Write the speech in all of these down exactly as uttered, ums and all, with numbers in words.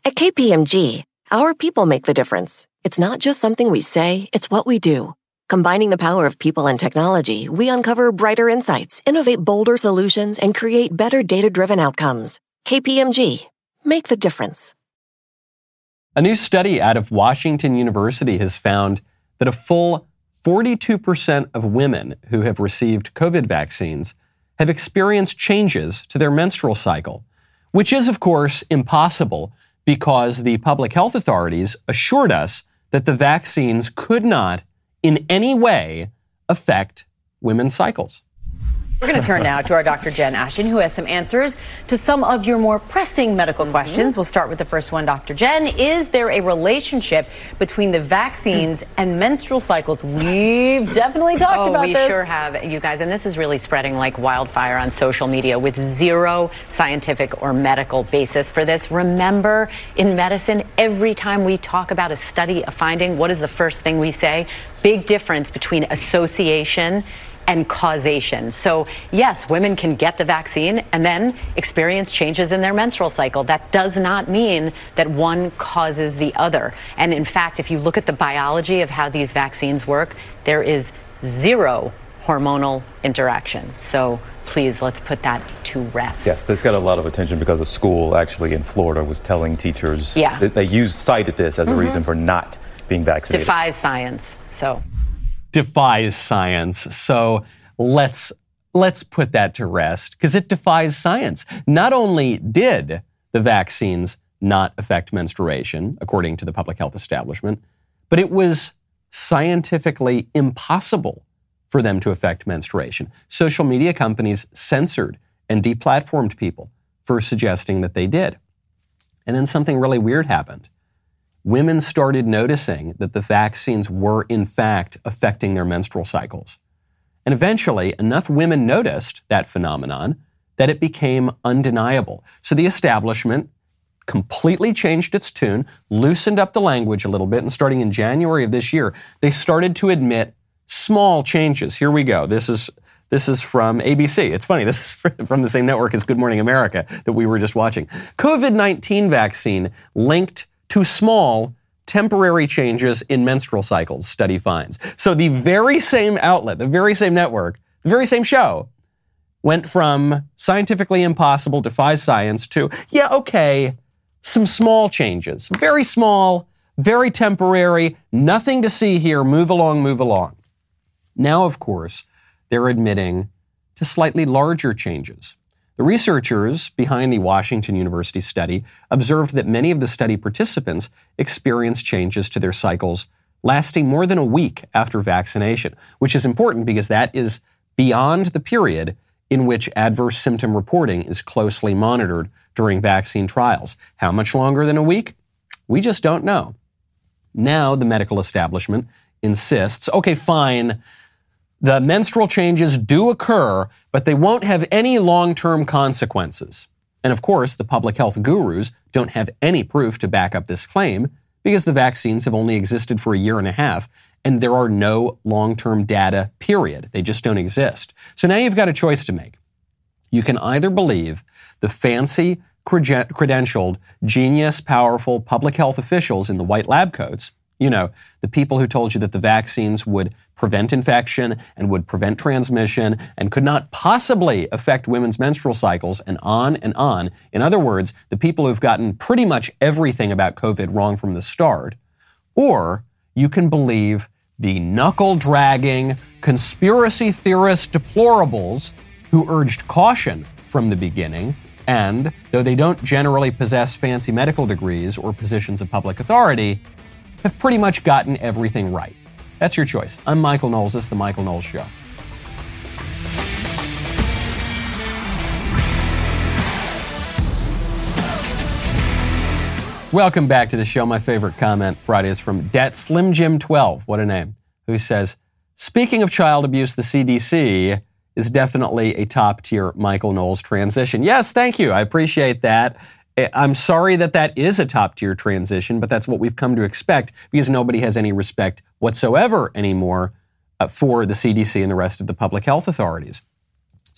At K P M G, our people make the difference. It's not just something we say, it's what we do. Combining the power of people and technology, we uncover brighter insights, innovate bolder solutions, and create better data-driven outcomes. K P M G. Make the difference. A new study out of Washington University has found that a full forty-two percent of women who have received COVID vaccines have experienced changes to their menstrual cycle, which is, of course, impossible because the public health authorities assured us that the vaccines could not in any way affect women's cycles. We're going to turn now to our Doctor Jen Ashton, who has some answers to some of your more pressing medical mm-hmm. questions. We'll start with the first one, Doctor Jen. Is there a relationship between the vaccines and menstrual cycles? We've definitely talked oh, about we this. We sure have, you guys. And this is really spreading like wildfire on social media with zero scientific or medical basis for this. Remember, in medicine, every time we talk about a study, a finding, what is the first thing we say? Big difference between association and causation. So yes, women can get the vaccine and then experience changes in their menstrual cycle. That does not mean that one causes the other. And in fact, if you look at the biology of how these vaccines work, there is zero hormonal interaction. So please, let's put that to rest. Yes, this got a lot of attention because a school actually in Florida was telling teachers yeah. that they used cited this as mm-hmm. a reason for not being vaccinated. Defies science. So defies science. So let's let's put that to rest because it defies science. Not only did the vaccines not affect menstruation, according to the public health establishment, but it was scientifically impossible for them to affect menstruation. Social media companies censored and deplatformed people for suggesting that they did. And then something really weird happened. Women started noticing that the vaccines were, in fact, affecting their menstrual cycles. And eventually, enough women noticed that phenomenon that it became undeniable. So the establishment completely changed its tune, loosened up the language a little bit, and starting in January of this year, they started to admit small changes. Here we go. This is This is from A B C. It's funny, this is from the same network as Good Morning America that we were just watching. COVID nineteen vaccine linked to small, temporary changes in menstrual cycles, study finds. So the very same outlet, the very same network, the very same show went from scientifically impossible, defies science, to, yeah, okay, some small changes. Very small, very temporary, nothing to see here, move along, move along. Now, of course, they're admitting to slightly larger changes. The researchers behind the Washington University study observed that many of the study participants experienced changes to their cycles lasting more than a week after vaccination, which is important because that is beyond the period in which adverse symptom reporting is closely monitored during vaccine trials. How much longer than a week? We just don't know. Now the medical establishment insists, okay, fine, the menstrual changes do occur, but they won't have any long-term consequences. And of course, the public health gurus don't have any proof to back up this claim because the vaccines have only existed for a year and a half and there are no long-term data, period. They just don't exist. So now you've got a choice to make. You can either believe the fancy, credentialed, genius, powerful public health officials in the white lab coats, you know, the people who told you that the vaccines would prevent infection and would prevent transmission and could not possibly affect women's menstrual cycles and on and on. In other words, the people who've gotten pretty much everything about COVID wrong from the start. Or you can believe the knuckle-dragging, conspiracy theorist deplorables who urged caution from the beginning and, though they don't generally possess fancy medical degrees or positions of public authority, have pretty much gotten everything right. That's your choice. I'm Michael Knowles. This is The Michael Knowles Show. Welcome back to the show. My favorite comment Friday is from Dat Slim Jim twelve, what a name, who says, speaking of child abuse, the C D C is definitely a top-tier Michael Knowles transition. Yes, thank you. I appreciate that. I'm sorry that that is a top-tier transition, but that's what we've come to expect because nobody has any respect whatsoever anymore uh, for the C D C and the rest of the public health authorities.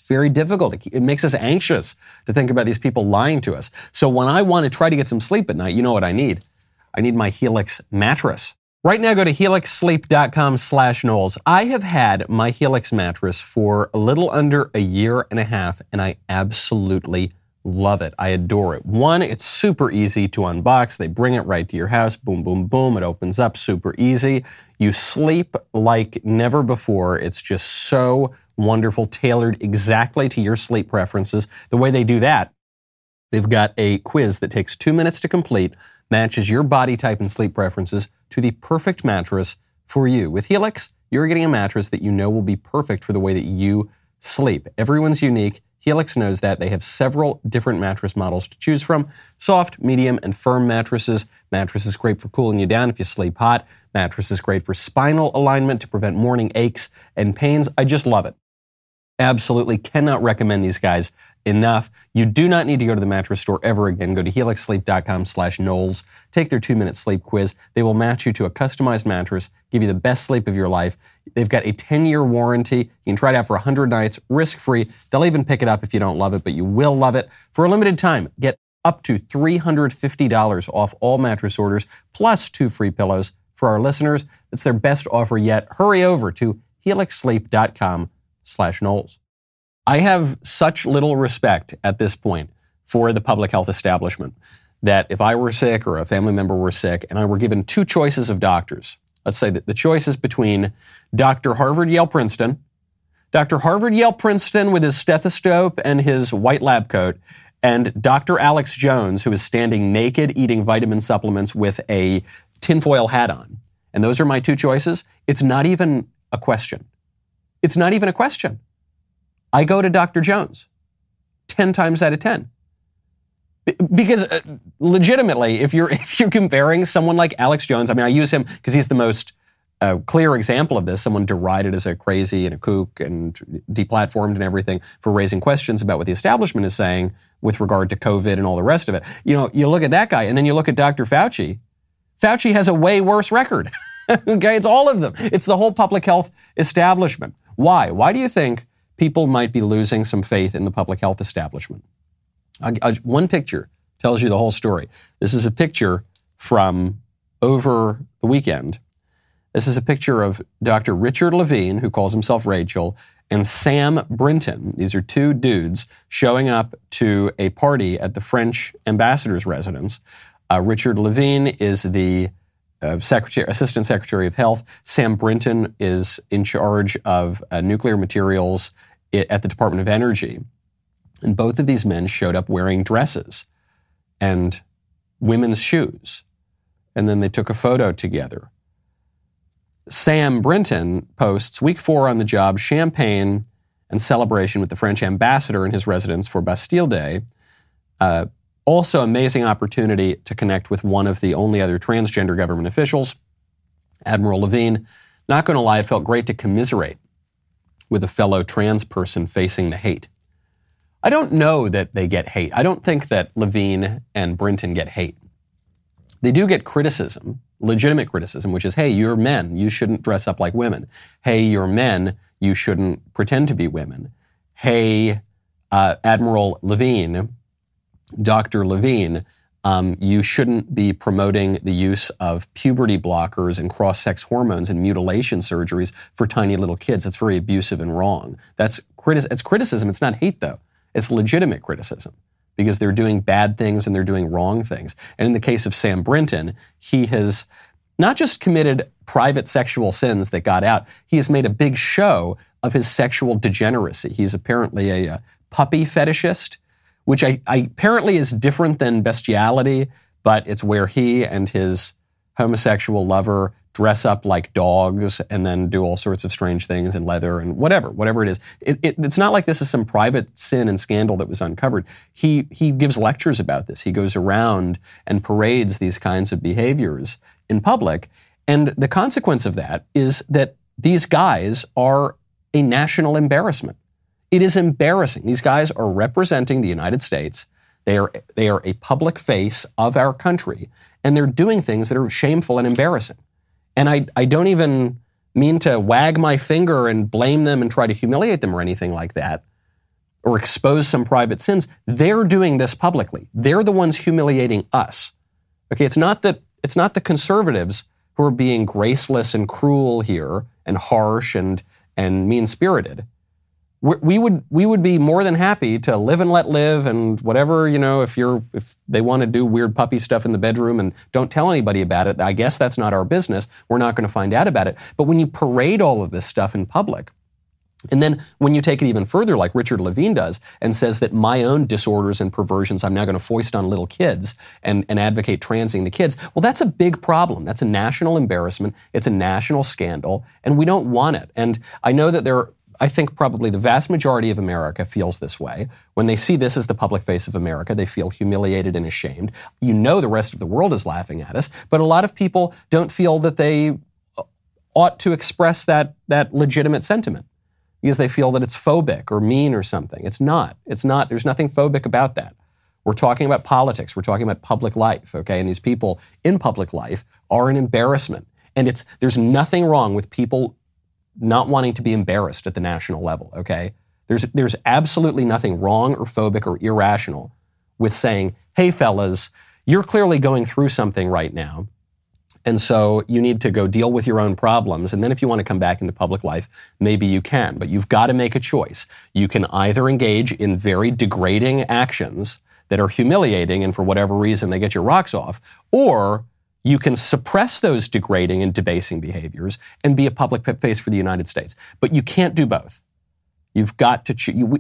It's very difficult. It makes us anxious to think about these people lying to us. So when I want to try to get some sleep at night, you know what I need? I need my Helix mattress. Right now, go to helixsleep.com slash Knowles. I have had my Helix mattress for a little under a year and a half, and I absolutely love it. I adore it. One, it's super easy to unbox. They bring it right to your house. Boom, boom, boom. It opens up super easy. You sleep like never before. It's just so wonderful, tailored exactly to your sleep preferences. The way they do that, they've got a quiz that takes two minutes to complete, matches your body type and sleep preferences to the perfect mattress for you. With Helix, you're getting a mattress that you know will be perfect for the way that you sleep. Everyone's unique. Helix knows that. They have several different mattress models to choose from. Soft, medium, and firm mattresses. Mattresses great for cooling you down if you sleep hot. Mattresses great for spinal alignment to prevent morning aches and pains. I just love it. Absolutely cannot recommend these guys enough. You do not need to go to the mattress store ever again. Go to helixsleep.com slash Knowles. Take their two-minute sleep quiz. They will match you to a customized mattress, give you the best sleep of your life. They've got a ten-year warranty. You can try it out for one hundred nights, risk-free. They'll even pick it up if you don't love it, but you will love it. For a limited time, get up to three hundred fifty dollars off all mattress orders, plus two free pillows for our listeners. It's their best offer yet. Hurry over to helixsleep.com slash Knowles. I have such little respect at this point for the public health establishment that if I were sick or a family member were sick and I were given two choices of doctors, let's say that the choice is between Doctor Harvard, Yale, Princeton, Doctor Harvard, Yale, Princeton with his stethoscope and his white lab coat, and Doctor Alex Jones, who is standing naked eating vitamin supplements with a tinfoil hat on. And those are my two choices. It's not even a question. It's not even a question. I go to Doctor Jones ten times out of ten. Because uh, legitimately, if you're if you're comparing someone like Alex Jones, I mean, I use him because he's the most uh, clear example of this. Someone derided as a crazy and a kook and deplatformed and everything for raising questions about what the establishment is saying with regard to COVID and all the rest of it. You know, you look at that guy and then you look at Doctor Fauci. Fauci has a way worse record. Okay, it's all of them. It's the whole public health establishment. Why? Why do you think people might be losing some faith in the public health establishment? I, I, one picture tells you the whole story. This is a picture from over the weekend. This is a picture of Doctor Richard Levine, who calls himself Rachel, and Sam Brinton. These are two dudes showing up to a party at the French ambassador's residence. Uh, Richard Levine is the uh, secretary, Assistant Secretary of Health. Sam Brinton is in charge of uh, nuclear materials at the Department of Energy. And both of these men showed up wearing dresses and women's shoes. And then they took a photo together. Sam Brinton posts, week four on the job, champagne and celebration with the French ambassador in his residence for Bastille Day. Uh, also, amazing opportunity to connect with one of the only other transgender government officials, Admiral Levine. Not going to lie, it felt great to commiserate with a fellow trans person facing the hate. I don't know that they get hate. I don't think that Levine and Brinton get hate. They do get criticism, legitimate criticism, which is, hey, you're men, you shouldn't dress up like women. Hey, you're men, you shouldn't pretend to be women. Hey, uh, Admiral Levine, Doctor Levine, um, you shouldn't be promoting the use of puberty blockers and cross-sex hormones and mutilation surgeries for tiny little kids. That's very abusive and wrong. That's criti- it's criticism. It's not hate, though. It's legitimate criticism because they're doing bad things and they're doing wrong things. And in the case of Sam Brinton, he has not just committed private sexual sins that got out, he has made a big show of his sexual degeneracy. He's apparently a, a puppy fetishist, which I, I apparently is different than bestiality, but it's where he and his homosexual lover dress up like dogs and then do all sorts of strange things in leather and whatever, whatever it is. It, it, it's not like this is some private sin and scandal that was uncovered. He he gives lectures about this. He goes around and parades these kinds of behaviors in public. And the consequence of that is that these guys are a national embarrassment. It is embarrassing. These guys are representing the United States. They are they are a public face of our country, and they're doing things that are shameful and embarrassing. And I, I don't even mean to wag my finger and blame them and try to humiliate them or anything like that. or expose some private sins, they're doing this publicly. They're the ones humiliating us. Okay, it's not that it's not the conservatives who are being graceless and cruel here and harsh and and mean-spirited. We, we would we would be more than happy to live and let live and whatever, you know, if you're if they want to do weird puppy stuff in the bedroom and don't tell anybody about it, I guess that's not our business. We're not going to find out about it. But when you parade all of this stuff in public, and then when you take it even further, like Richard Levine does, and says that my own disorders and perversions I'm now going to foist on little kids and, and advocate transing the kids, well, that's a big problem. That's a national embarrassment. It's a national scandal, and we don't want it. And I know that there are, I think probably the vast majority of America feels this way. When they see this as the public face of America, they feel humiliated and ashamed. You know the rest of the world is laughing at us, but a lot of people don't feel that they ought to express that, that legitimate sentiment, because they feel that it's phobic or mean or something. It's not. It's not. There's nothing phobic about that. We're talking about politics. We're talking about public life, okay? And these people in public life are an embarrassment. And it's there's nothing wrong with people not wanting to be embarrassed at the national level, okay? There's there's absolutely nothing wrong or phobic or irrational with saying, hey, fellas, you're clearly going through something right now. And so you need to go deal with your own problems. And then if you want to come back into public life, maybe you can. But you've got to make a choice. You can either engage in very degrading actions that are humiliating and for whatever reason they get your rocks off, or you can suppress those degrading and debasing behaviors and be a public face for the United States. But you can't do both. You've got to choose. We,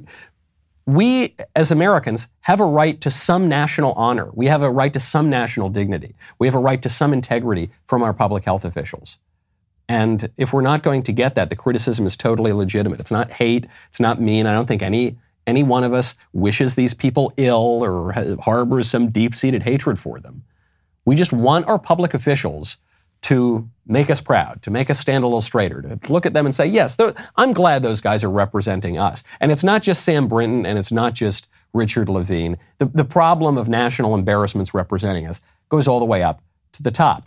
we, as Americans, have a right to some national honor. We have a right to some national dignity. We have a right to some integrity from our public health officials. And if we're not going to get that, the criticism is totally legitimate. It's not hate. It's not mean. I don't think any any one of us wishes these people ill or harbors some deep-seated hatred for them. We just want our public officials to make us proud, to make us stand a little straighter, to look at them and say, yes, th- I'm glad those guys are representing us. And it's not just Sam Brinton and it's not just Richard Levine. The, the problem of national embarrassments representing us goes all the way up to the top.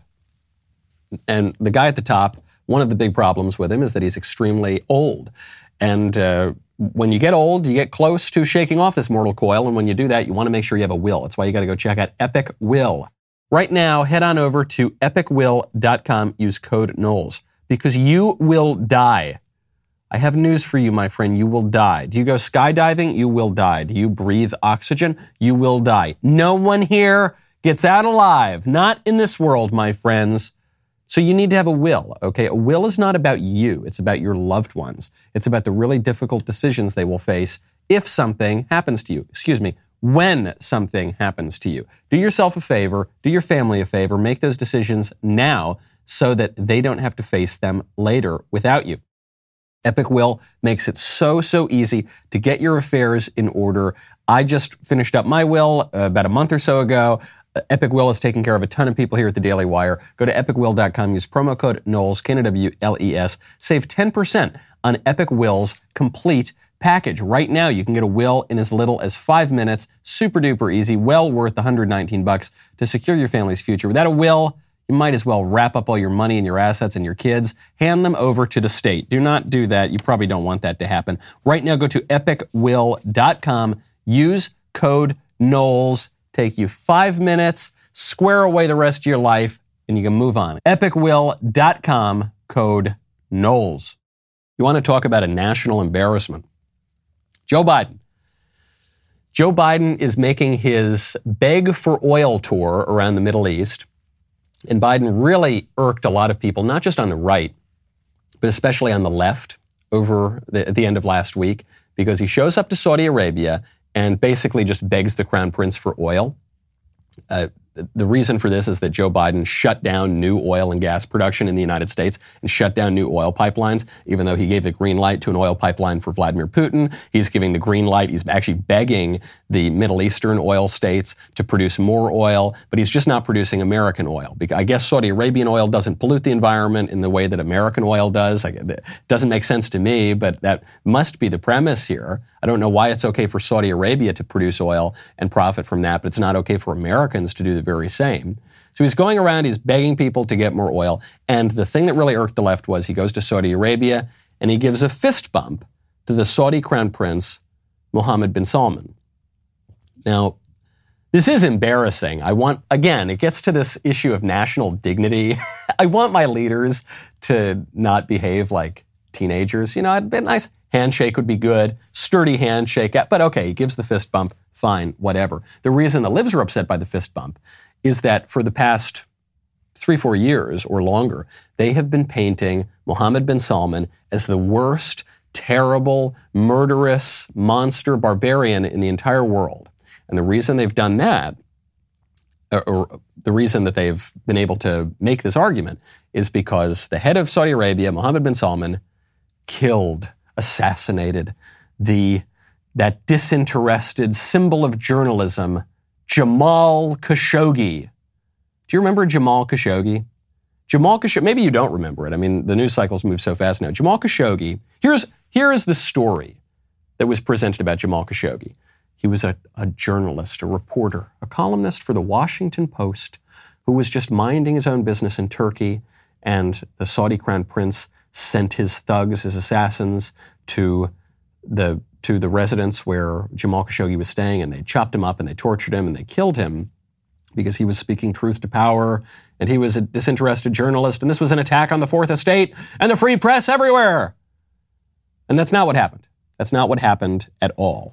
And the guy at the top, one of the big problems with him is that he's extremely old. And uh, when you get old, you get close to shaking off this mortal coil. And when you do that, you want to make sure you have a will. That's why you got to go check out Epic Will. Right now, head on over to epic will dot com, use code Knowles, because you will die. I have news for you, my friend. You will die. Do you go skydiving? You will die. Do you breathe oxygen? You will die. No one here gets out alive. Not in this world, my friends. So you need to have a will, okay? A will is not about you. It's about your loved ones. It's about the really difficult decisions they will face if something happens to you. Excuse me. When something happens to you. Do yourself a favor, do your family a favor, make those decisions now so that they don't have to face them later without you. Epic Will makes it so, so easy to get your affairs in order. I just finished up my will uh, about a month or so ago. Uh, Epic Will is taking care of a ton of people here at the Daily Wire. Go to epic will dot com, use promo code Knowles, K N O W L E S, save ten percent on Epic Will's complete package. Right now, you can get a will in as little as five minutes. Super duper easy. Well worth one hundred nineteen bucks to secure your family's future. Without a will, you might as well wrap up all your money and your assets and your kids, hand them over to the state. Do not do that. You probably don't want that to happen. Right now, go to epic will dot com. Use code Knowles. Take you five minutes, square away the rest of your life, and you can move on. epic will dot com, code Knowles. You want to talk about a national embarrassment? Joe Biden. Joe Biden is making his beg for oil tour around the Middle East. And Biden really irked a lot of people, not just on the right, but especially on the left over the, at the end of last week, because he shows up to Saudi Arabia and basically just begs the crown prince for oil. Uh, The reason for this is that Joe Biden shut down new oil and gas production in the United States and shut down new oil pipelines, even though he gave the green light to an oil pipeline for Vladimir Putin. He's giving the green light. He's actually begging the Middle Eastern oil states to produce more oil, but he's just not producing American oil. I guess Saudi Arabian oil doesn't pollute the environment in the way that American oil does. It doesn't make sense to me, but that must be the premise here. I don't know why it's okay for Saudi Arabia to produce oil and profit from that, but it's not okay for Americans to do the very same. So he's going around, he's begging people to get more oil. And the thing that really irked the left was he goes to Saudi Arabia and he gives a fist bump to the Saudi crown prince, Mohammed bin Salman. Now, this is embarrassing. I want, again, it gets to this issue of national dignity. I want my leaders to not behave like teenagers. You know, it'd be a nice handshake would be good, sturdy handshake, but okay, he gives the fist bump, fine, whatever. The reason the libs are upset by the fist bump is that for the past three, four years or longer, they have been painting Mohammed bin Salman as the worst, terrible, murderous, monster, barbarian in the entire world. And the reason they've done that, or, or the reason that they've been able to make this argument, is because the head of Saudi Arabia, Mohammed bin Salman, killed, assassinated the that disinterested symbol of journalism, Jamal Khashoggi. Do you remember Jamal Khashoggi? Jamal Khashoggi, maybe you don't remember it. I mean, the news cycles move so fast now. Jamal Khashoggi, here's, here is the story that was presented about Jamal Khashoggi. He was a, a journalist, a reporter, a columnist for the Washington Post who was just minding his own business in Turkey, and the Saudi crown prince sent his thugs, his assassins, to the to the residence where Jamal Khashoggi was staying, and they chopped him up and they tortured him and they killed him because he was speaking truth to power, and he was a disinterested journalist, and this was an attack on the Fourth Estate and the free press everywhere. And that's not what happened. That's not what happened at all.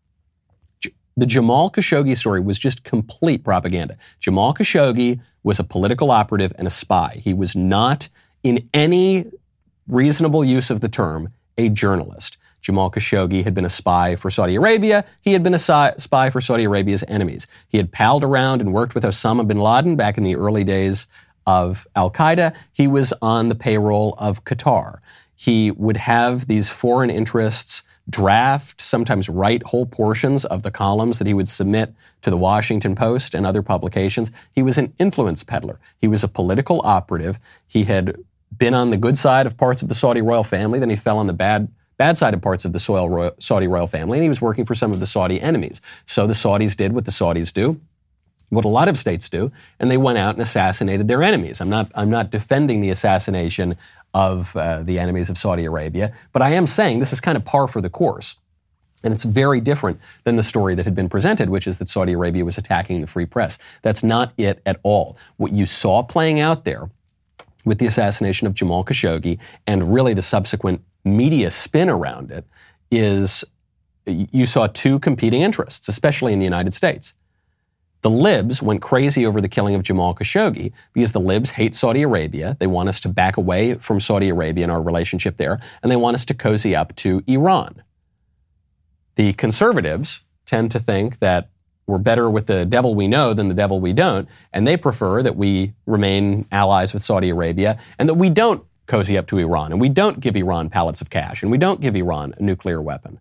The Jamal Khashoggi story was just complete propaganda. Jamal Khashoggi was a political operative and a spy. He was not, in any reasonable use of the term, a journalist. Jamal Khashoggi had been a spy for Saudi Arabia. He had been a spy for Saudi Arabia's enemies. He had palled around and worked with Osama bin Laden back in the early days of Al-Qaeda. He was on the payroll of Qatar. He would have these foreign interests draft, sometimes write whole portions of the columns that he would submit to the Washington Post and other publications. He was an influence peddler. He was a political operative. He had been on the good side of parts of the Saudi royal family, then he fell on the bad bad side of parts of the Saudi royal family, and he was working for some of the Saudi enemies. So the Saudis did what the Saudis do, what a lot of states do, and they went out and assassinated their enemies. I'm not, I'm not defending the assassination of uh, the enemies of Saudi Arabia, but I am saying this is kind of par for the course. And it's very different than the story that had been presented, which is that Saudi Arabia was attacking the free press. That's not it at all. What you saw playing out there with the assassination of Jamal Khashoggi and really the subsequent media spin around it is you saw two competing interests, especially in the United States. The libs went crazy over the killing of Jamal Khashoggi because the libs hate Saudi Arabia. They want us to back away from Saudi Arabia and our relationship there, and they want us to cozy up to Iran. The conservatives tend to think that we're better with the devil we know than the devil we don't, and they prefer that we remain allies with Saudi Arabia and that we don't cozy up to Iran, and we don't give Iran pallets of cash, and we don't give Iran a nuclear weapon.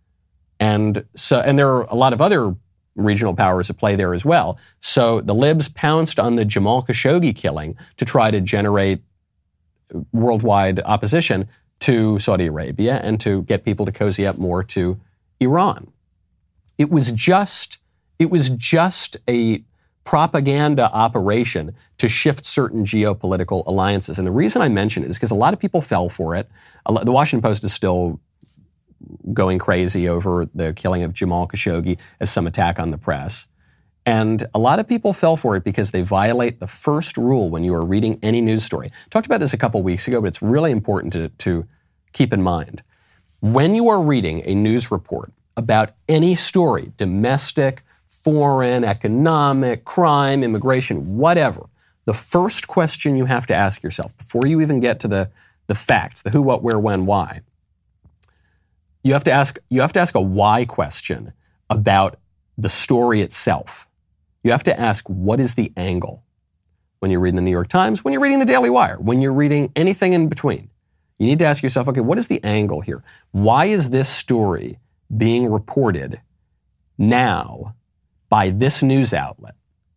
And so, and there are a lot of other regional powers at play there as well. So the libs pounced on the Jamal Khashoggi killing to try to generate worldwide opposition to Saudi Arabia and to get people to cozy up more to Iran. It was just, it was just a propaganda operation to shift certain geopolitical alliances. And the reason I mention it is because a lot of people fell for it. The Washington Post is still going crazy over the killing of Jamal Khashoggi as some attack on the press. And a lot of people fell for it because they violate the first rule when you are reading any news story. I talked about this a couple weeks ago, but it's really important to, to keep in mind. When you are reading a news report about any story, domestic, foreign, economic, crime, immigration, whatever, the first question you have to ask yourself before you even get to the, the facts, the who, what, where, when, why, You have to ask, you have to ask a why question about the story itself. You have to ask, what is the angle? When you're reading the New York Times, when you're reading the Daily Wire, when you're reading anything in between, you need to ask yourself, okay, what is the angle here? Why is this story being reported now by this news outlet?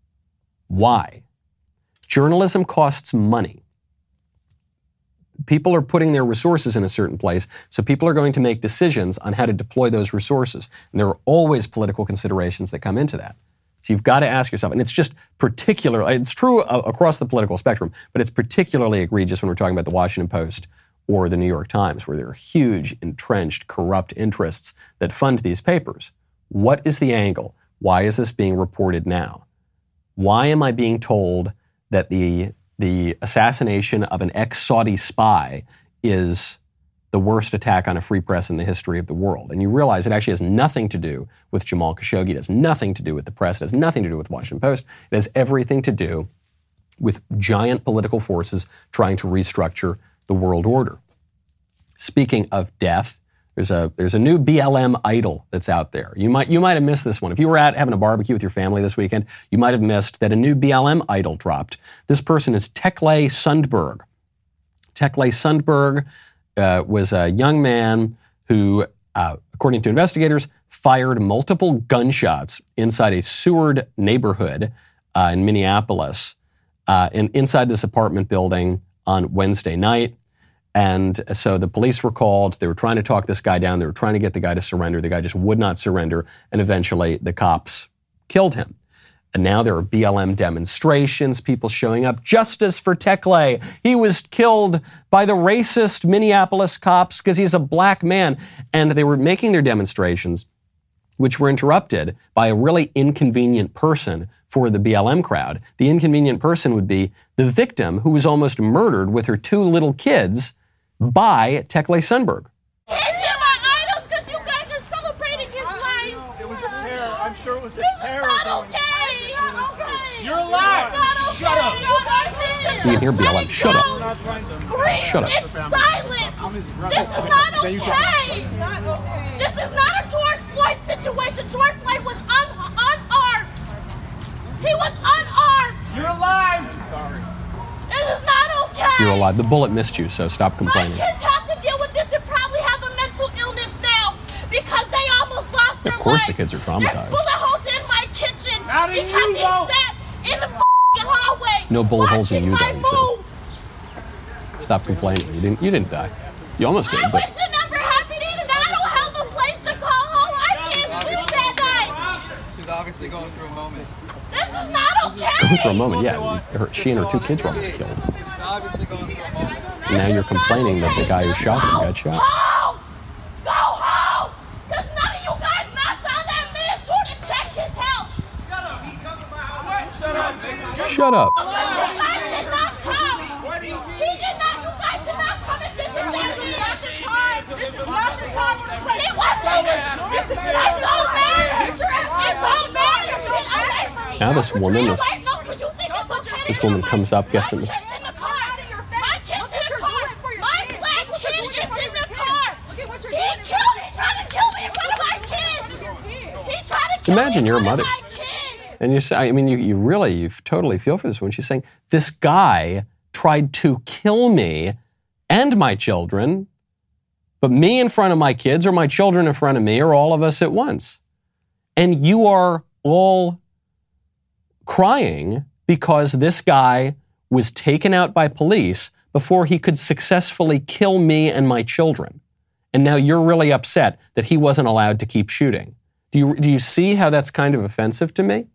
Why? Journalism costs money. People are putting their resources in a certain place, so people are going to make decisions on how to deploy those resources. And there are always political considerations that come into that. So you've got to ask yourself, and it's just particular, it's true across the political spectrum, but it's particularly egregious when we're talking about the Washington Post or the New York Times, where there are huge, entrenched, corrupt interests that fund these papers. What is the angle? Why is this being reported now? Why am I being told that the, the assassination of an ex-Saudi spy is the worst attack on a free press in the history of the world? And you realize it actually has nothing to do with Jamal Khashoggi. It has nothing to do with the press. It has nothing to do with Washington Post. It has everything to do with giant political forces trying to restructure the world order. Speaking of death, there's a there's a new B L M idol that's out there. You might you might have missed this one. If you were out having a barbecue with your family this weekend, you might have missed that a new B L M idol dropped. This person is Tekle Sundberg. Tekle Sundberg uh, was a young man who, uh, according to investigators, fired multiple gunshots inside a Seward neighborhood uh, in Minneapolis, uh, in, inside this apartment building on Wednesday night. And so the police were called. They were trying to talk this guy down. They were trying to get the guy to surrender. The guy just would not surrender. And eventually the cops killed him. And now there are B L M demonstrations, people showing up. Justice for Tekle. He was killed by the racist Minneapolis cops because he's a black man. And they were making their demonstrations, which were interrupted by a really inconvenient person for the B L M crowd. The inconvenient person would be the victim who was almost murdered with her two little kids by Tekle Sundberg. They're my idols because you guys are celebrating his life. It was a terror. I'm sure it was a This is terror. not okay. Not okay. You're alive. Not okay. Shut up. You guys You can hear B L M. Shut up. Grief Shut up. in silence. This is not okay. This is not a George Floyd situation. George Floyd was un- unarmed. He was unarmed. You're alive. Sorry. This is not okay. You're alive. The bullet missed you, so stop My complaining. kids have to deal with this and probably have a mental illness now because they almost lost their Of course life. the kids are There's traumatized. bullet holes in my kitchen How do you because he know? sat in the f***ing hallway. No bullet holes in watching you, my though, he says. move. Stop complaining. You didn't you didn't die. You almost did, I but wish it never happened either. That I don't have a place to call home. I can't sleep that night. She's obviously going through a moment. This is not okay. going through a moment, yeah. Her, she and her two kids were almost killed. She's obviously going through a moment. And now you're complaining that the guy who shot him got shot. Home! Go home! Because none of you guys knocked on that man's door to check his health. Shut up. He come to my house. Shut up. Shut up. You guys did not come. He did not. You guys did not come and visit them. This is not the time. This is not the time or the place. It wasn't. This is it don't matter. It don't matter. Get away from me. Now this woman Get is- away. No, 'cause you think it's okay to This do woman my- comes up, gets in My the- kid's in the car. My kid's in the car. My black kid is in the car. He killed. He tried to kill me in front of my kids. He tried to kill Imagine me in you're a front mother. of my kids. And you say, I mean, you, you really, you totally feel for this woman. She's saying, this guy tried to kill me and my children, but me in front of my kids or my children in front of me or all of us at once. And you are all crying because this guy was taken out by police before he could successfully kill me and my children. And now you're really upset that he wasn't allowed to keep shooting. Do you, do you see how that's kind of offensive to me?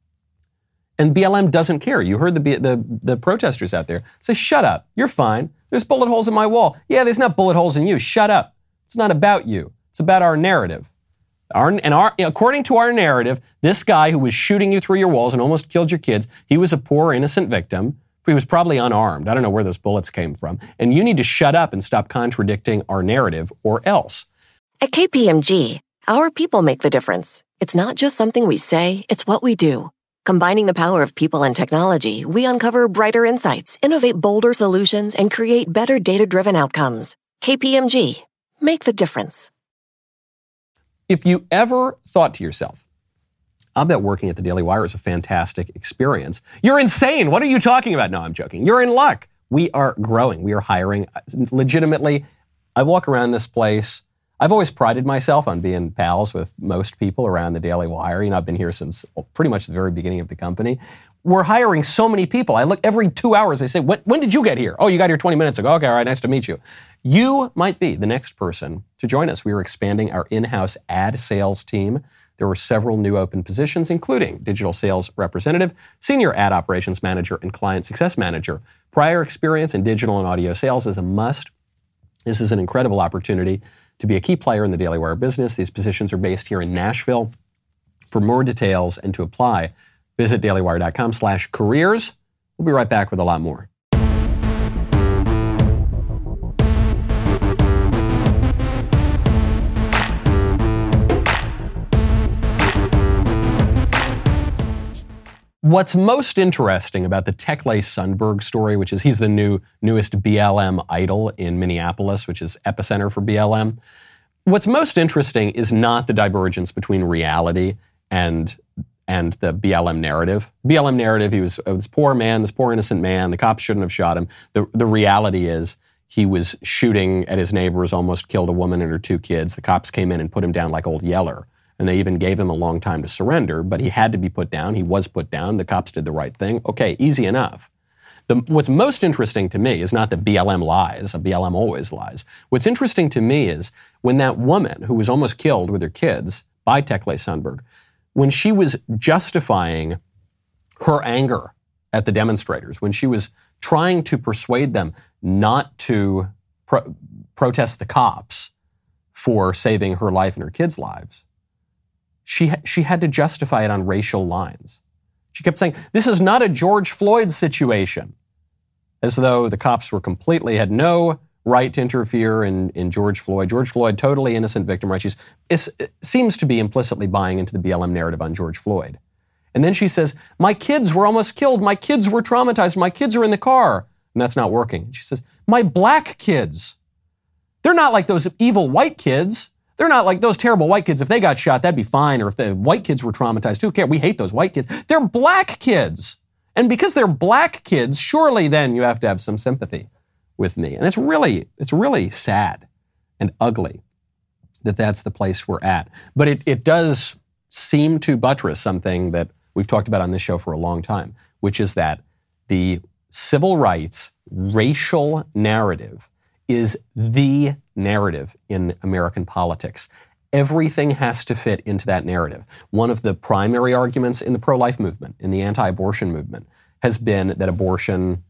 And B L M doesn't care. You heard the, the, the protesters out there say, shut up, you're fine. There's bullet holes in my wall. Yeah, there's not bullet holes in you. Shut up. It's not about you. It's about our narrative. Our, and our, according to our narrative, this guy who was shooting you through your walls and almost killed your kids, he was a poor, innocent victim. He was probably unarmed. I don't know where those bullets came from. And you need to shut up and stop contradicting our narrative or else. At K P M G, our people make the difference. It's not just something we say, it's what we do. Combining the power of people and technology, we uncover brighter insights, innovate bolder solutions, and create better data-driven outcomes. K P M G. Make the difference. If you ever thought to yourself, I bet working at the Daily Wire is a fantastic experience, you're insane. What are you talking about? No, I'm joking. You're in luck. We are growing. We are hiring. Legitimately, I walk around this place. I've always prided myself on being pals with most people around the Daily Wire. You know, I've been here since pretty much the very beginning of the company. We're hiring so many people. I look every two hours. They say, when, when did you get here? Oh, you got here twenty minutes ago. Okay, all right, nice to meet you. You might be the next person to join us. We are expanding our in-house ad sales team. There were several new open positions, including digital sales representative, senior ad operations manager, and client success manager. Prior experience in digital and audio sales is a must. This is an incredible opportunity to be a key player in the Daily Wire business. These positions are based here in Nashville. For more details and to apply, visit dailywire.com slash careers. We'll be right back with a lot more. What's most interesting about the Tekle Sundberg story, which is he's the new newest B L M idol in Minneapolis, which is epicenter for B L M. What's most interesting is not the divergence between reality and and the B L M narrative. B L M narrative, he was this poor man, this poor innocent man, the cops shouldn't have shot him. The, the reality is he was shooting at his neighbors, almost killed a woman and her two kids. The cops came in and put him down like old Yeller. And they even gave him a long time to surrender, but he had to be put down. He was put down. The cops did the right thing. Okay, easy enough. The, what's most interesting to me is not that B L M lies. B L M always lies. What's interesting to me is when that woman who was almost killed with her kids by Tekle Sundberg, when she was justifying her anger at the demonstrators, when she was trying to persuade them not to pro- protest the cops for saving her life and her kids' lives, She, she had to justify it on racial lines. She kept saying, this is not a George Floyd situation, as though the cops were completely, had no right to interfere in, in George Floyd. George Floyd, totally innocent victim, right? She's, it seems to be implicitly buying into the B L M narrative on George Floyd. And then she says, my kids were almost killed. My kids were traumatized. My kids are in the car. And that's not working. She says, my black kids, they're not like those evil white kids. They're not like those terrible white kids. If they got shot, that'd be fine. Or if the white kids were traumatized, who cares? We hate those white kids. They're black kids. And because they're black kids, surely then you have to have some sympathy with me. And it's really, it's really sad and ugly that that's the place we're at. But it, it does seem to buttress something that we've talked about on this show for a long time, which is that the civil rights racial narrative is the narrative in American politics. Everything has to fit into that narrative. One of the primary arguments in the pro-life movement, in the anti-abortion movement, has been that abortion,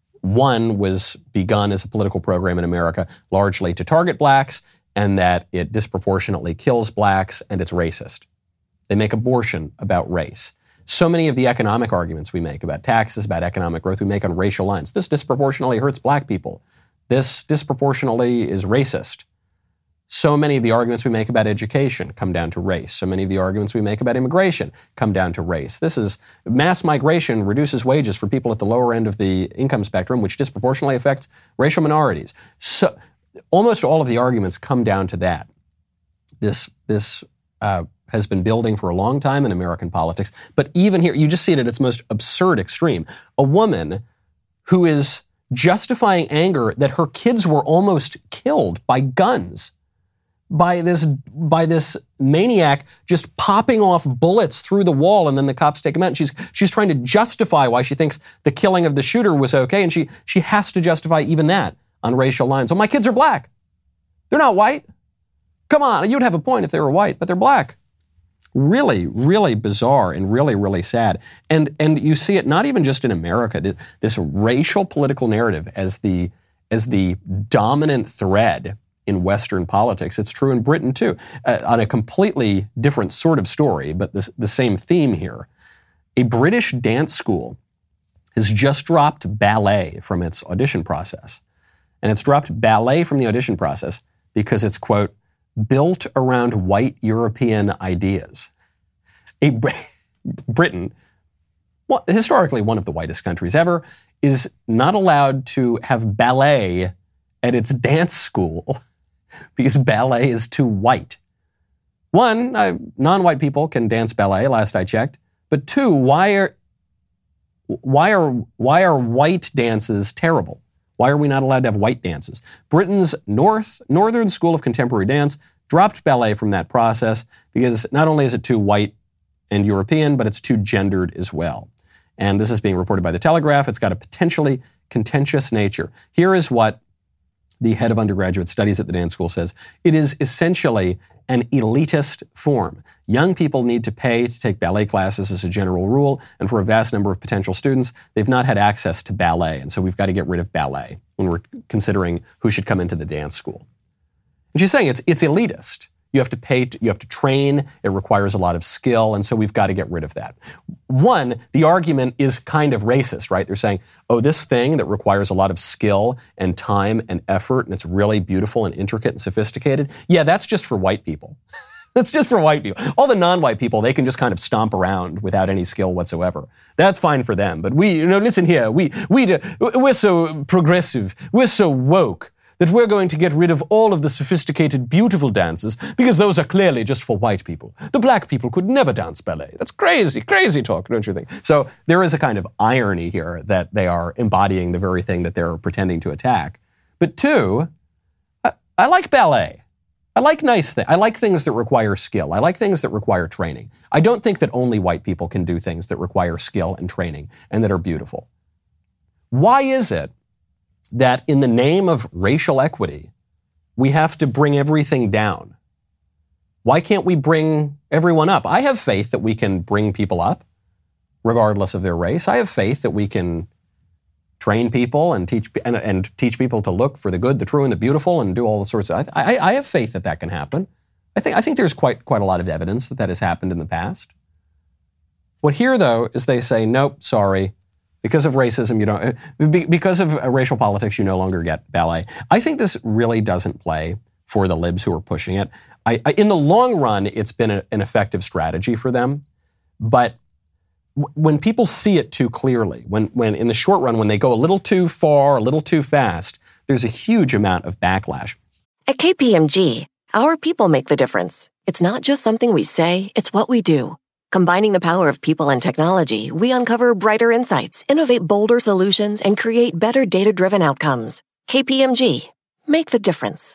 one, was begun as a political program in America largely to target blacks, and that it disproportionately kills blacks, and it's racist. They make abortion about race. So many of the economic arguments we make about taxes, about economic growth, we make on racial lines. This disproportionately hurts black people. This disproportionately is racist. So many of the arguments we make about education come down to race. So many of the arguments we make about immigration come down to race. This is mass migration reduces wages for people at the lower end of the income spectrum, which disproportionately affects racial minorities. So almost all of the arguments come down to that. This, this uh, has been building for a long time in American politics. But even here, you just see it at its most absurd extreme. A woman who is justifying anger that her kids were almost killed by guns, by this by this maniac just popping off bullets through the wall, and then the cops take him out. And she's she's trying to justify why she thinks the killing of the shooter was okay, and she she has to justify even that on racial lines. Oh, my kids are black. They're not white. Come on, you'd have a point if they were white, but they're black. Really, really bizarre and really, really sad. And and you see it not even just in America. This racial political narrative as the as the dominant thread in Western politics. It's true in Britain too. Uh, on a completely different sort of story, but the, the same theme here. A British dance school has just dropped ballet from its audition process. And it's dropped ballet from the audition process because it's, quote, built around white European ideas. A Britain, well, historically one of the whitest countries ever, is not allowed to have ballet at its dance school because ballet is too white. One, uh, non-white people can dance ballet, last I checked. But two, why are why are why are white dances terrible? Why are we not allowed to have white dances? Britain's North Northern School of Contemporary Dance dropped ballet from that process because not only is it too white and European, but it's too gendered as well. And this is being reported by The Telegraph. It's got a potentially contentious nature. Here is what the head of undergraduate studies at the dance school, says, it is essentially an elitist form. Young people need to pay to take ballet classes as a general rule, and for a vast number of potential students, they've not had access to ballet, and so we've got to get rid of ballet when we're considering who should come into the dance school. And she's saying it's it's elitist. You have to pay, to, you have to train, it requires a lot of skill, and so we've got to get rid of that. One, the argument is kind of racist, right? They're saying, oh, this thing that requires a lot of skill and time and effort, and it's really beautiful and intricate and sophisticated, yeah, that's just for white people. That's just for white people. All the non-white people, they can just kind of stomp around without any skill whatsoever. That's fine for them. But we, you know, listen here, we, we, we're so progressive, we're so woke, that we're going to get rid of all of the sophisticated, beautiful dances because those are clearly just for white people. The black people could never dance ballet. That's crazy, crazy talk, don't you think? So there is a kind of irony here that they are embodying the very thing that they're pretending to attack. But two, I, I like ballet. I like nice things. I like things that require skill. I like things that require training. I don't think that only white people can do things that require skill and training and that are beautiful. Why is it that in the name of racial equity, we have to bring everything down? Why can't we bring everyone up? I have faith that we can bring people up, regardless of their race. I have faith that we can train people and teach and, and teach people to look for the good, the true, and the beautiful, and do all the sorts of. I, I, I have faith that that can happen. I think I think there's quite quite a lot of evidence that that has happened in the past. What here, though, is they say, nope, sorry. Because of racism, you don't, because of racial politics, you no longer get ballet. I think this really doesn't play for the libs who are pushing it. I, I, in the long run, it's been a, an effective strategy for them. But w- when people see it too clearly, when, when in the short run, when they go a little too far, a little too fast, there's a huge amount of backlash. At K P M G, our people make the difference. It's not just something we say, it's what we do. Combining the power of people and technology, we uncover brighter insights, innovate bolder solutions, and create better data-driven outcomes. K P M G. Make the difference.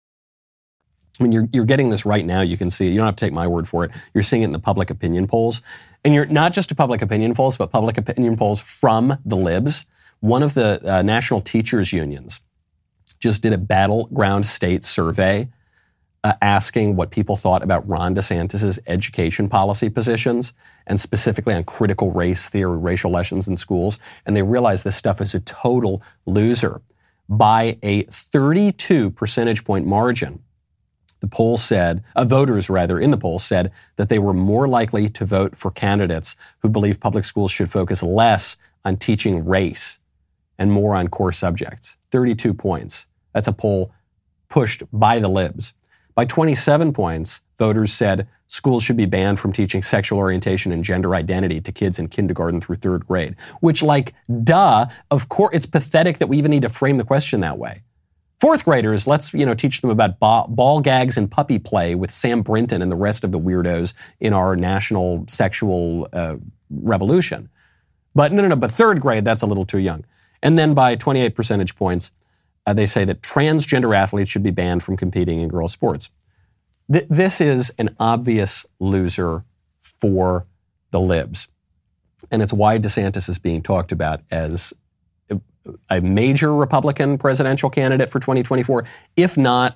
I mean, you're, you're getting this right now. You can see it. You don't have to take my word for it. You're seeing it in the public opinion polls. And you're not just to public opinion polls, but public opinion polls from the libs. One of the uh, national teachers unions just did a battleground state survey Uh, asking what people thought about Ron DeSantis' education policy positions, and specifically on critical race theory, racial lessons in schools. And they realized this stuff is a total loser. By a thirty-two percentage point margin, the poll said, uh, voters rather in the poll said that they were more likely to vote for candidates who believe public schools should focus less on teaching race and more on core subjects. thirty-two points. That's a poll pushed by the libs. By twenty-seven points, voters said schools should be banned from teaching sexual orientation and gender identity to kids in kindergarten through third grade. Which, like, duh, of course, it's pathetic that we even need to frame the question that way. Fourth graders, let's, you know, teach them about ball, ball gags and puppy play with Sam Brinton and the rest of the weirdos in our national sexual uh, revolution. But no, no, no, but third grade, that's a little too young. And then by twenty-eight percentage points, Uh, they say that transgender athletes should be banned from competing in girls' sports. Th- this is an obvious loser for the libs. And it's why DeSantis is being talked about as a, a major Republican presidential candidate for twenty twenty-four, if not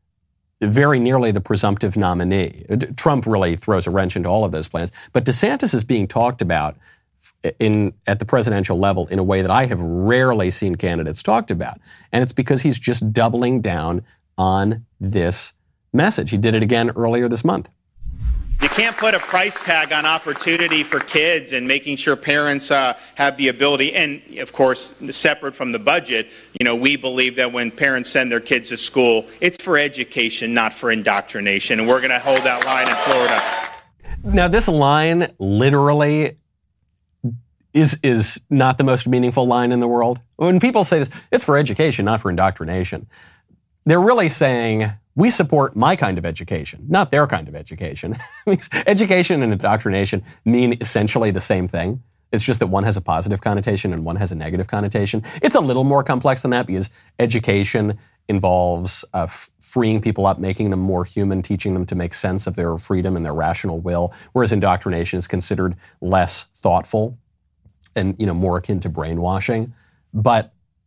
very nearly the presumptive nominee. Trump really throws a wrench into all of those plans. But DeSantis is being talked about in at the presidential level in a way that I have rarely seen candidates talked about. And it's because he's just doubling down on this message. He did it again earlier this month. You can't put a price tag on opportunity for kids and making sure parents uh, have the ability. And, of course, separate from the budget, you know, we believe that when parents send their kids to school, it's for education, not for indoctrination. And we're going to hold that line in Florida. Now, this line literally is is not the most meaningful line in the world. When people say this, it's for education, not for indoctrination. They're really saying, we support my kind of education, not their kind of education. Education and indoctrination mean essentially the same thing. It's just that one has a positive connotation and one has a negative connotation. It's a little more complex than that because education involves uh, f- freeing people up, making them more human, teaching them to make sense of their freedom and their rational will, whereas indoctrination is considered less thoughtful and, you know, more akin to brainwashing. But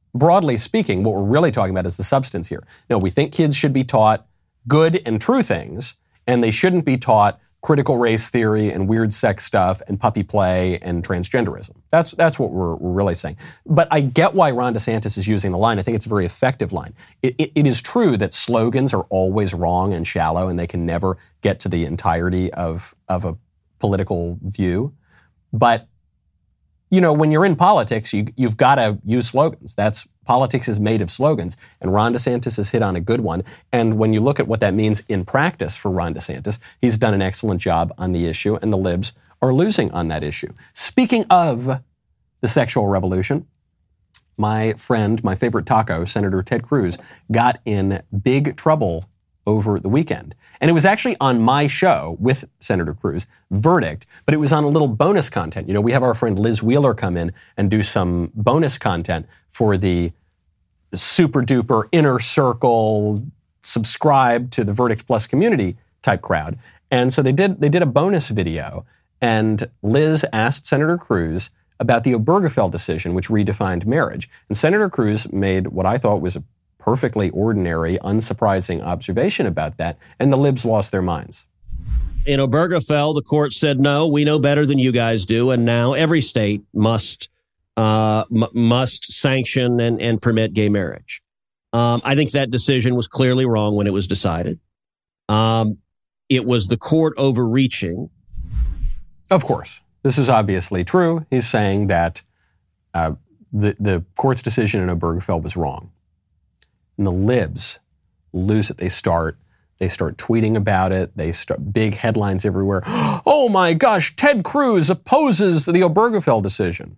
broadly speaking, what we're really talking about is the substance here. No, we think kids should be taught good and true things, and they shouldn't be taught critical race theory and weird sex stuff and puppy play and transgenderism. That's that's what we're, we're really saying. But I get why Ron DeSantis is using the line. I think it's a very effective line. It, it, it is true that slogans are always wrong and shallow, and they can never get to the entirety of, of a political view. But, you know, when you're in politics, you, you've got to use slogans. That's Politics is made of slogans, and Ron DeSantis has hit on a good one. And when you look at what that means in practice for Ron DeSantis, he's done an excellent job on the issue, and the libs are losing on that issue. Speaking of the sexual revolution, my friend, my favorite taco, Senator Ted Cruz, got in big trouble over the weekend. And it was actually on my show with Senator Cruz, Verdict, but it was on a little bonus content. You know, we have our friend Liz Wheeler come in and do some bonus content for the super duper inner circle, subscribe to the Verdict Plus community type crowd. And so they did, they did a bonus video, and Liz asked Senator Cruz about the Obergefell decision, which redefined marriage. And Senator Cruz made what I thought was a perfectly ordinary, unsurprising observation about that, and the libs lost their minds. In Obergefell, the court said, no, we know better than you guys do, and now every state must uh, m- must sanction and, and permit gay marriage. Um, I think that decision was clearly wrong when it was decided. Um, it was the court overreaching. Of course. This is obviously true. He's saying that uh, the, the court's decision in Obergefell was wrong. And the libs lose it. They start, they start tweeting about it. They start big headlines everywhere. Oh my gosh, Ted Cruz opposes the Obergefell decision.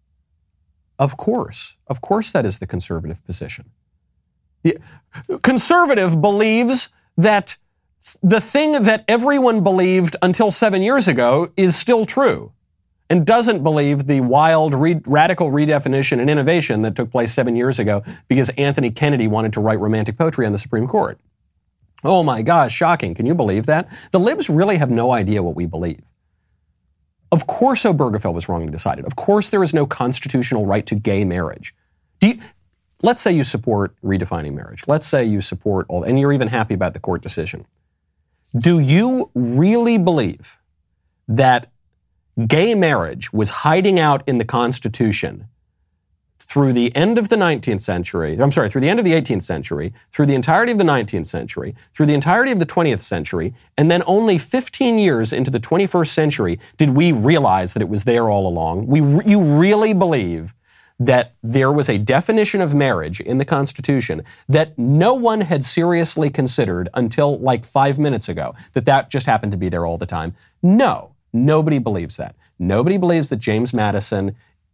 Of course. Of course that is the conservative position. The conservative believes that the thing that everyone believed until seven years ago is still true, and doesn't believe the wild, re- radical redefinition and innovation that took place seven years ago because Anthony Kennedy wanted to write romantic poetry on the Supreme Court. Oh my gosh, shocking. Can you believe that? The libs really have no idea what we believe. Of course Obergefell was wrongly decided. Of course there is no constitutional right to gay marriage. Do you, let's say you support redefining marriage. Let's say you support all, and you're even happy about the court decision. Do you really believe that gay marriage was hiding out in the Constitution through the end of the nineteenth century, I'm sorry, through the end of the eighteenth century, through the entirety of the nineteenth century, through the entirety of the twentieth century, and then only fifteen years into the twenty-first century did we realize that it was there all along? We, you really believe that there was a definition of marriage in the Constitution that no one had seriously considered until like five minutes ago, that that just happened to be there all the time? No. Nobody believes that. Nobody believes that James Madison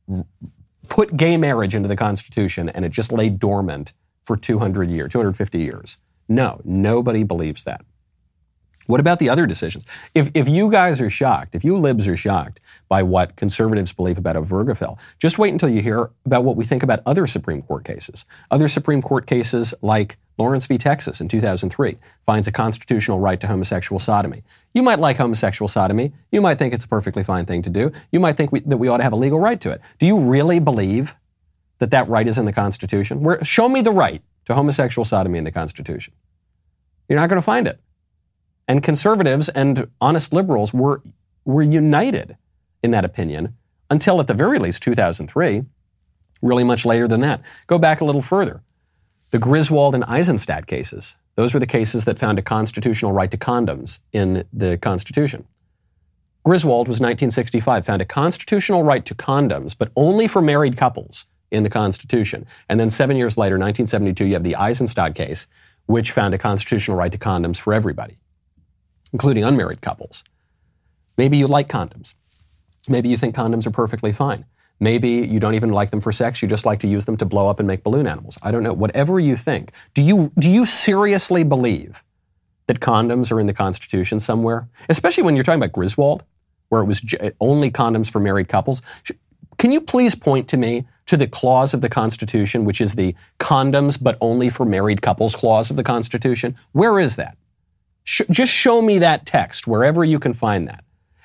put gay marriage into the Constitution and it just lay dormant for two hundred years, two hundred fifty years. No, nobody believes that. What about the other decisions? If if you guys are shocked, if you libs are shocked by what conservatives believe about Obergefell, just wait until you hear about what we think about other Supreme Court cases. Other Supreme Court cases like Lawrence v. Texas in two thousand three finds a constitutional right to homosexual sodomy. You might like homosexual sodomy. You might think it's a perfectly fine thing to do. You might think we, that we ought to have a legal right to it. Do you really believe that that right is in the Constitution? Where, show me the right to homosexual sodomy in the Constitution. You're not going to find it. And conservatives and honest liberals were, were united in that opinion until at the very least two thousand three, really much later than that. Go back a little further. The Griswold and Eisenstadt cases, those were the cases that found a constitutional right to condoms in the Constitution. Griswold was nineteen sixty-five, found a constitutional right to condoms, but only for married couples in the Constitution. And then seven years later, nineteen seventy-two, you have the Eisenstadt case, which found a constitutional right to condoms for everybody, including unmarried couples. Maybe you like condoms. Maybe you think condoms are perfectly fine. Maybe you don't even like them for sex. You just like to use them to blow up and make balloon animals. I don't know. Whatever you think. Do you, do you seriously believe that condoms are in the Constitution somewhere? Especially when you're talking about Griswold, where it was only condoms for married couples. Can you please point to me to the clause of the Constitution, which is the condoms but only for married couples clause of the Constitution? Where is that? Sh- just show me that text wherever you can find that.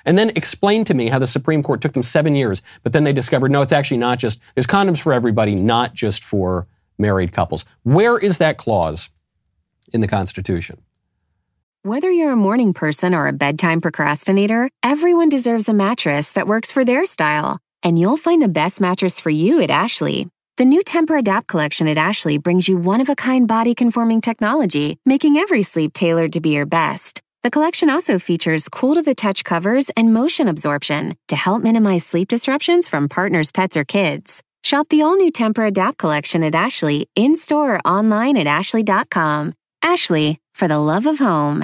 And then explain to me how the Supreme Court took them seven years, but then they discovered, no, it's actually not just, there's condoms for everybody, not just for married couples. Where is that clause in the Constitution? Whether you're a morning person or a bedtime procrastinator, everyone deserves a mattress that works for their style. And you'll find the best mattress for you at Ashley. The new Tempur-Adapt collection at Ashley brings you one-of-a-kind body-conforming technology, making every sleep tailored to be your best. The collection also features cool-to-the-touch covers and motion absorption to help minimize sleep disruptions from partners, pets, or kids. Shop the all-new Tempur-Adapt collection at Ashley, in-store or online at ashley dot com. Ashley, for the love of home.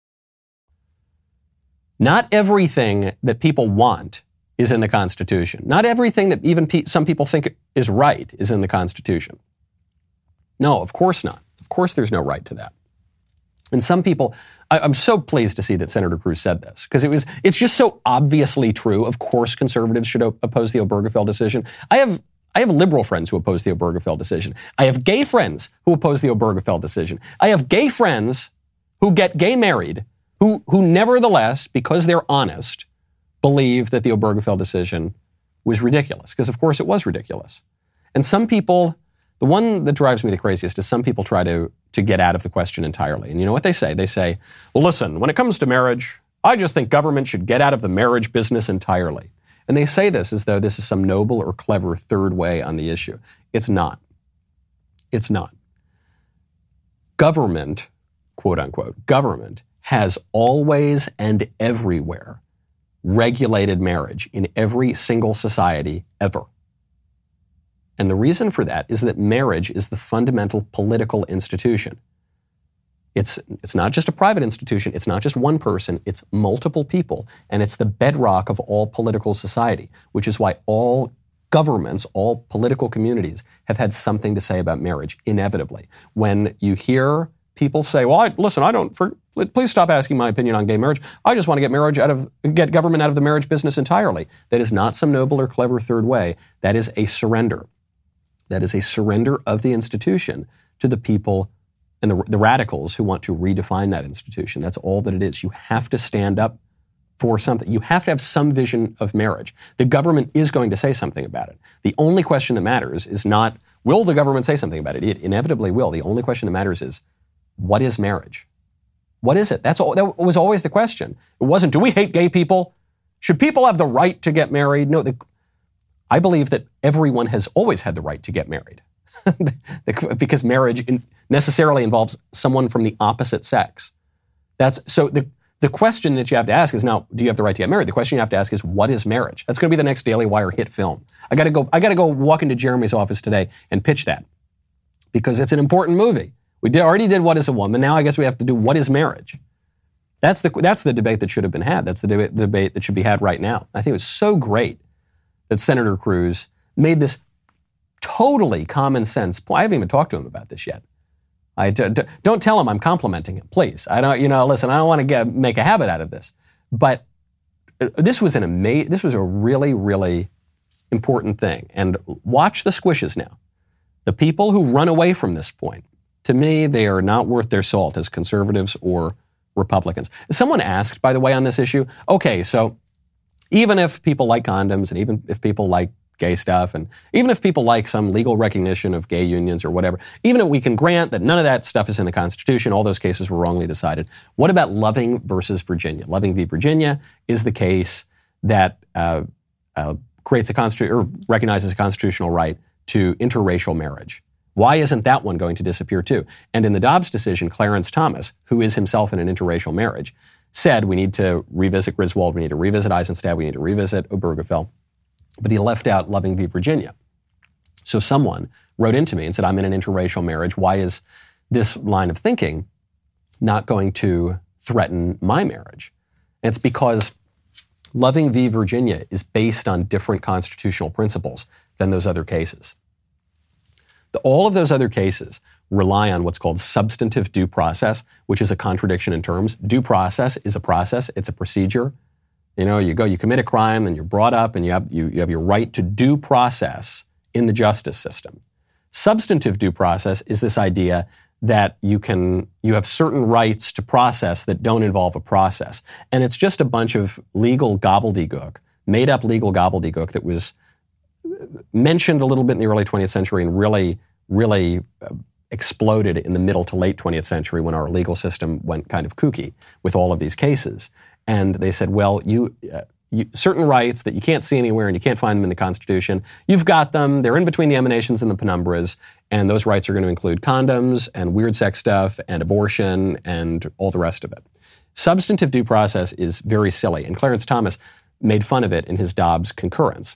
Not everything that people want is in the Constitution. Not everything that even pe- some people think is right is in the Constitution. No, of course not. Of course there's no right to that. And some people, I, I'm so pleased to see that Senator Cruz said this, because it was, it's just so obviously true. Of course conservatives should op- oppose the Obergefell decision. I have I have liberal friends who oppose the Obergefell decision. I have gay friends who oppose the Obergefell decision. I have gay friends who get gay married, who who nevertheless, because they're honest, believe that the Obergefell decision was ridiculous, because of course it was ridiculous. And some people, the one that drives me the craziest is some people try to, to get out of the question entirely. And you know what they say? They say, well, listen, when it comes to marriage, I just think government should get out of the marriage business entirely. And they say this as though this is some noble or clever third way on the issue. It's not. It's not. Government, quote unquote, government has always and everywhere regulated marriage in every single society ever. And the reason for that is that marriage is the fundamental political institution. It's, it's not just a private institution. It's not just one person. It's multiple people. And it's the bedrock of all political society, which is why all governments, all political communities have had something to say about marriage, inevitably. When you hear people say, well, I, listen, I don't, for, please stop asking my opinion on gay marriage. I just want to get marriage out of, get government out of the marriage business entirely. That is not some noble or clever third way. That is a surrender. That is a surrender of the institution to the people and the, the radicals who want to redefine that institution. That's all that it is. You have to stand up for something. You have to have some vision of marriage. The government is going to say something about it. The only question that matters is not, will the government say something about it? It inevitably will. The only question that matters is, what is marriage? What is it? That's all. That was always the question. It wasn't, do we hate gay people? Should people have the right to get married? No, the, I believe that everyone has always had the right to get married. Because marriage in necessarily involves someone from the opposite sex. That's so the the question that you have to ask is now, do you have the right to get married? The question you have to ask is, what is marriage? That's going to be the next Daily Wire hit film. I got to go. I got to go walk into Jeremy's office today and pitch that, because it's an important movie. We did, already did What Is a Woman. Now I guess we have to do What Is Marriage. That's the that's the debate that should have been had. That's the debate, the debate that should be had right now. I think it was so great that Senator Cruz made this totally common sense point. I haven't even talked to him about this yet. I d- d- don't tell him I'm complimenting him, please. I don't, you know, listen, I don't want to get, make a habit out of this. But this was an ama- This was a really, really important thing. And watch the squishes now. The people who run away from this point, to me, they are not worth their salt as conservatives or Republicans. Someone asked, by the way, on this issue, okay, so even if people like condoms and even if people like gay stuff, and even if people like some legal recognition of gay unions or whatever, even if we can grant that none of that stuff is in the Constitution, all those cases were wrongly decided, what about Loving versus Virginia? Loving v. Virginia is the case that uh, uh, creates a constitu- or recognizes a constitutional right to interracial marriage. Why isn't that one going to disappear too? And in the Dobbs decision, Clarence Thomas, who is himself in an interracial marriage, said we need to revisit Griswold, we need to revisit Eisenstadt, we need to revisit Obergefell. But he left out Loving v. Virginia. So someone wrote into me and said, I'm in an interracial marriage. Why is this line of thinking not going to threaten my marriage? And it's because Loving v. Virginia is based on different constitutional principles than those other cases. The, all of those other cases rely on what's called substantive due process, which is a contradiction in terms. Due process is a process. It's a procedure. You know, you go, you commit a crime, then you're brought up and you have, you, you have your right to due process in the justice system. Substantive due process is this idea that you can, you have certain rights to process that don't involve a process. And it's just a bunch of legal gobbledygook, made up legal gobbledygook that was mentioned a little bit in the early twentieth century and really, really uh, exploded in the middle to late twentieth century when our legal system went kind of kooky with all of these cases. And they said, well, you, uh, you, certain rights that you can't see anywhere and you can't find them in the Constitution, you've got them. They're in between the emanations and the penumbras. And those rights are going to include condoms and weird sex stuff and abortion and all the rest of it. Substantive due process is very silly. And Clarence Thomas made fun of it in his Dobbs concurrence.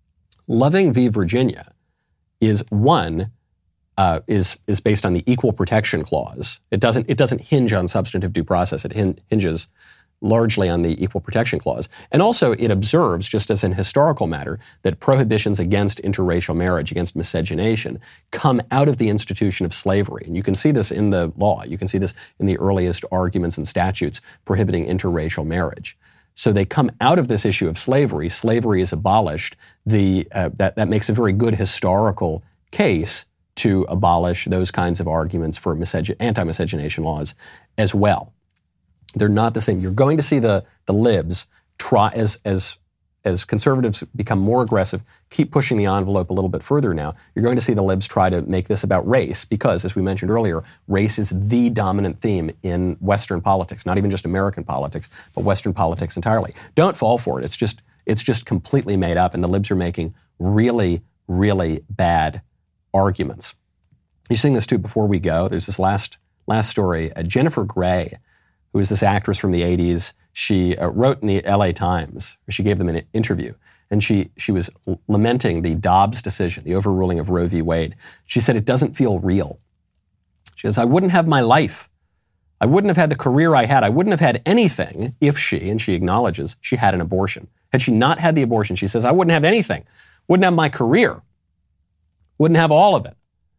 Loving v. Virginia is one, uh, is is based on the Equal Protection Clause. It doesn't it doesn't hinge on substantive due process. It hin- hinges largely on the Equal Protection Clause. And also it observes, just as an historical matter, that prohibitions against interracial marriage, against miscegenation, come out of the institution of slavery. And you can see this in the law. You can see this in the earliest arguments and statutes prohibiting interracial marriage. So they come out of this issue of slavery. Slavery is abolished. The uh, that, that makes a very good historical case to abolish those kinds of arguments for misceg- anti-miscegenation laws as well. They're not the same. You're going to see the the libs try, as as as conservatives become more aggressive, keep pushing the envelope a little bit further now. You're going to see the libs try to make this about race because, as we mentioned earlier, race is the dominant theme in Western politics, not even just American politics, but Western politics entirely. Don't fall for it. It's just it's just completely made up, and the libs are making really, really bad arguments. You're seeing this too before we go. There's this last last story. Uh, Jennifer Grey, who is this actress from the eighties, she uh, wrote in the L A Times, or she gave them an interview, and she she was l- lamenting the Dobbs decision, the overruling of Roe v. Wade. She said, it doesn't feel real. She says, I wouldn't have my life. I wouldn't have had the career I had. I wouldn't have had anything if she, and she acknowledges, she had an abortion. Had she not had the abortion, she says, I wouldn't have anything. Wouldn't have my career. Wouldn't have all of it.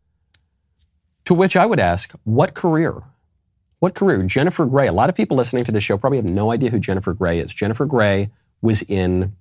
To which I would ask, what career? What career? Jennifer Grey. A lot of people listening to this show probably have no idea who Jennifer Grey is. Jennifer Grey was in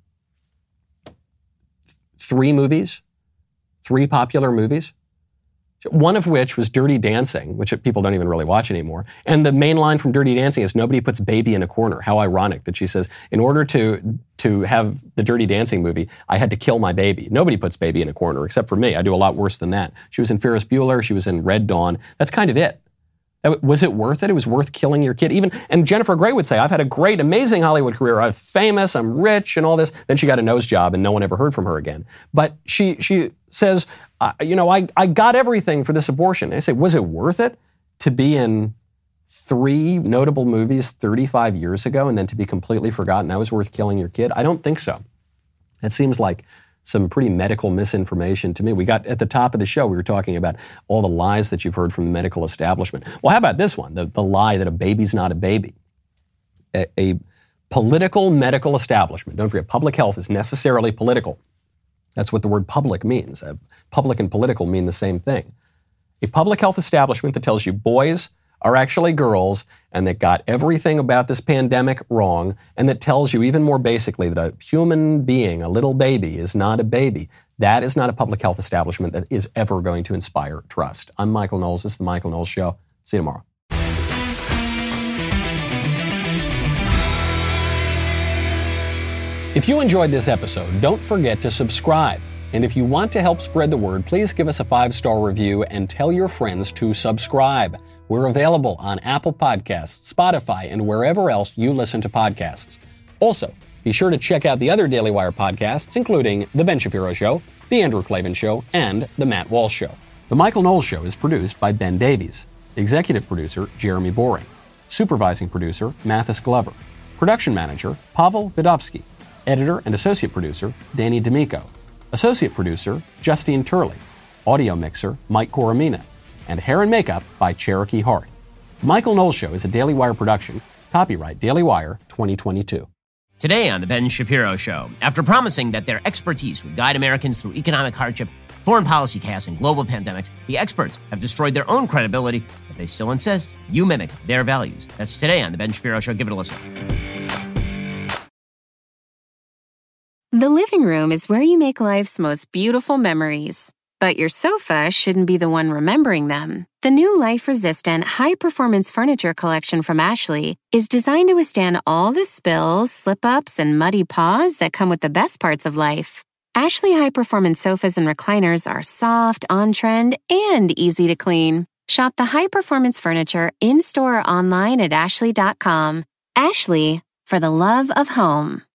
three movies, three popular movies, one of which was Dirty Dancing, which people don't even really watch anymore. And the main line from Dirty Dancing is, nobody puts baby in a corner. How ironic that she says, in order to to have the Dirty Dancing movie, I had to kill my baby. Nobody puts baby in a corner, except for me. I do a lot worse than that. She was in Ferris Bueller. She was in Red Dawn. That's kind of it. Was it worth it? It was worth killing your kid. Even, and Jennifer Grey would say, I've had a great, amazing Hollywood career. I'm famous, I'm rich, and all this. Then she got a nose job, and no one ever heard from her again. But she she says, uh, you know, I, I got everything for this abortion. And I say, was it worth it to be in three notable movies thirty-five years ago and then to be completely forgotten? That was worth killing your kid? I don't think so. It seems like some pretty medical misinformation to me. We got, at the top of the show, we were talking about all the lies that you've heard from the medical establishment. Well, how about this one? The, the lie that a baby's not a baby. A, a political medical establishment. Don't forget, public health is necessarily political. That's what the word public means. Uh, public and political mean the same thing. A public health establishment that tells you boys are actually girls and that got everything about this pandemic wrong, and that tells you even more basically that a human being, a little baby, is not a baby. That is not a public health establishment that is ever going to inspire trust. I'm Michael Knowles. This is The Michael Knowles Show. See you tomorrow. If you enjoyed this episode, don't forget to subscribe. And if you want to help spread the word, please give us a five-star review and tell your friends to subscribe. We're available on Apple Podcasts, Spotify, and wherever else you listen to podcasts. Also, be sure to check out the other Daily Wire podcasts, including The Ben Shapiro Show, The Andrew Klavan Show, and The Matt Walsh Show. The Michael Knowles Show is produced by Ben Davies. Executive producer, Jeremy Boring. Supervising producer, Mathis Glover. Production manager, Pavel Vidovsky. Editor and associate producer, Danny D'Amico. Associate producer, Justine Turley. Audio mixer, Mike Coromina. And hair and makeup by Cherokee Hart. The Michael Knowles Show is a Daily Wire production. Copyright Daily Wire twenty twenty-two. Today on The Ben Shapiro Show, after promising that their expertise would guide Americans through economic hardship, foreign policy chaos, and global pandemics, the experts have destroyed their own credibility, but they still insist you mimic their values. That's today on The Ben Shapiro Show. Give it a listen. The living room is where you make life's most beautiful memories. But your sofa shouldn't be the one remembering them. The new life-resistant, high-performance furniture collection from Ashley is designed to withstand all the spills, slip-ups, and muddy paws that come with the best parts of life. Ashley high-performance sofas and recliners are soft, on-trend, and easy to clean. Shop the high-performance furniture in-store or online at ashley dot com. Ashley, for the love of home.